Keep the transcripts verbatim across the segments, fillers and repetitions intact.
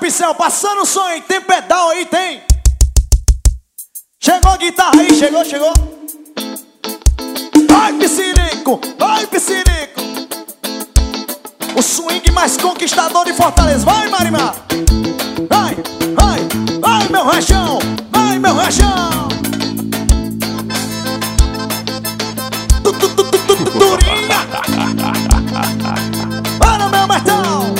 Pincel, passando o som aí. Tem pedal aí, tem? Chegou a guitarra aí, chegou, chegou. Vai, Piscirico, vai, Piscirico. O swing mais conquistador de Fortaleza. Vai, Marimar. Vai, vai, vai, meu rachão. Vai, meu rachão. Durinha. Para, meu Martão.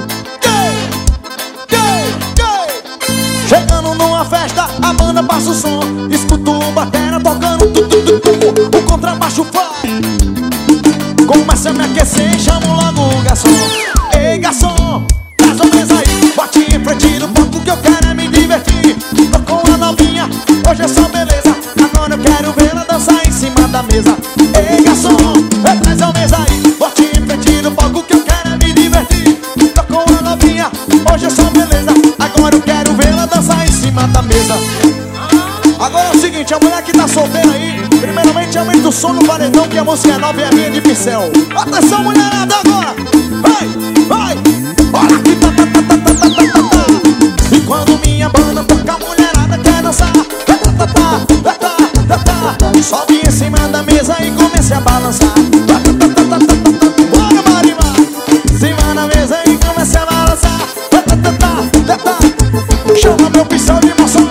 Chegando numa festa, a banda passa o som. Escuto o batera tocando tu, tu, tu, tu. O contrabaixo faz. Começa a me aquecer, chamo logo o garçom. Ei, garçom, traz uma mesa aí. Bote em frente do palco que eu quero é me divertir. Tô com a novinha, hoje é só beleza. Agora eu quero vê-la dançar em cima da mesa. Ei, garçom, traz a mesa aí. Bote em frente do palco que eu quero é me divertir. Tô com a novinha, hoje é só beleza. Agora eu quero vê-la dançar em cima da mesa. Agora é o seguinte, a mulher que tá solteira aí, primeiramente aumenta o som no paredão, que a música é nova e a minha de pincel. Atenção, mulherada, agora! Vai, vai! Olha aqui, tá, tá, tá, tá, tá, tá, tá, tá. E quando minha banda toca, a mulherada quer dançar. Tá, tá, tá, tá, tá, tá, tá, tá. Sobe em cima da mesa e comece a balançar. Tá, tá, tá, tá, tá, tá, tá. Bora, Marimar! Em cima da mesa e comece a balançar. Tá, tá, tá, tá, tá, tá. Chama meu pincel de emoção.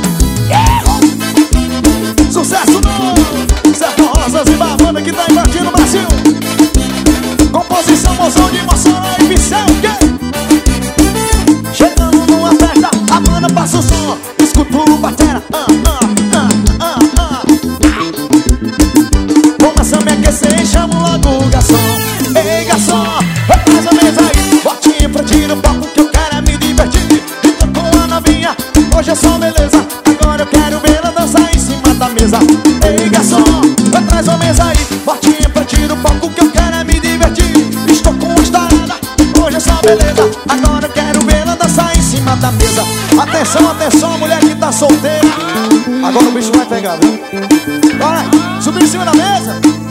Sucesso novo, Certo Rosas e Barbanda que tá invadindo o Brasil. Composição, mozão de emoção e pincel, yeah. Chegando numa festa, a banda passa o som. Escuto o batera, ah, ah, ah, ah, ah. Começa a me aquecer e chamo logo o garçom. Ei, garçom, traz a mesa aí. Bote em frente no palco que eu quero é me divertir. E tô com a novinha, hoje é só beleza. Agora eu quero vê-la dançar em cima da mesa. Ei, garçom, traz a mesa aí. Bote em frente do palco que eu quero é me divertir. Estou com uma estarada, hoje é só beleza. Agora eu quero vê-la dançar em cima da mesa. Atenção, atenção, mulher que tá solteira. Agora o bicho vai pegar, viu? Bora, subir em cima da mesa.